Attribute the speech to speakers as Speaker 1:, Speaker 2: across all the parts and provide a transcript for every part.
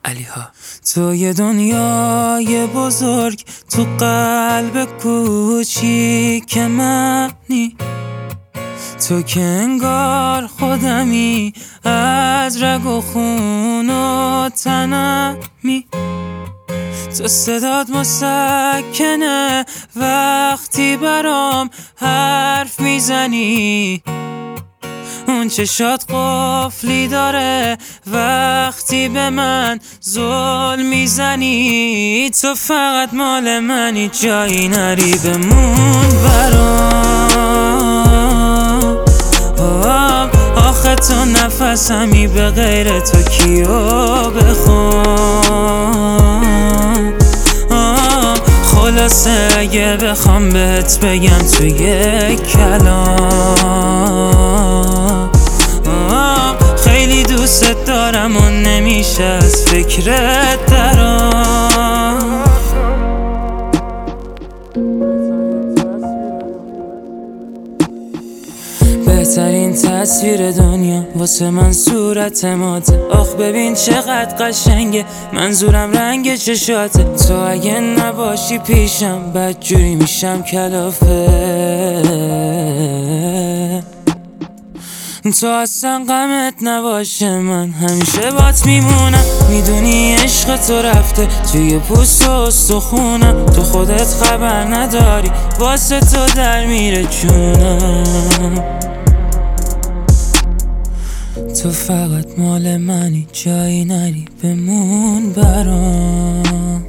Speaker 1: علیها. تو یه دنیای بزرگ تو قلب کوچیک منی، تو که انگار خودمی، از رگ و خون و تنمی. تو صدات مسکنه وقتی برام حرف میزنی، اون چشات قفلی داره وقتی به من ظلم میزنی. تو فقط مال منی، جایی نری بمون برام. آخه تو نفسمی، به غیر تو کیو بخوام. خلاصه اگه بخوام بهت بگم تو یک کلام، خیلی دوست دارم و نمیشه از فکرت درام. بهترین تصویر دنیا واسه من صورت ماته. آخ ببین چقدر قشنگه، منظورم رنگ چشاته. تو اگه نباشی پیشم بدجوری میشم کلافه. تو اصلا غمت نباشه من همیشه بات میمونم. میدونی عشق تو رفته توی پوست و استخونم، تو خودت خبر نداری واسه تو در میره جونم. تو فقط مال منی، جایی نری بمون برام.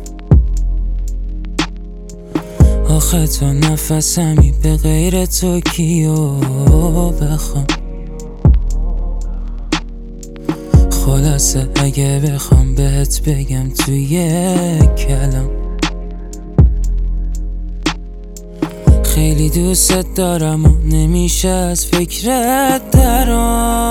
Speaker 1: آخه تو نفسمی، به غیر تو کیو بخوام. خلاصه اگه بخوام بهت بگم تو یک کلام، خیلی دوست دارم و نمیشه از فکرت درام.